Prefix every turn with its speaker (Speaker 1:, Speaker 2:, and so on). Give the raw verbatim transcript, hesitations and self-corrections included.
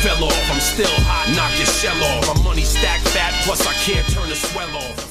Speaker 1: fell off. I'm still hot, knock your shell off. My money stacked fat, plus I can't turn the swell off.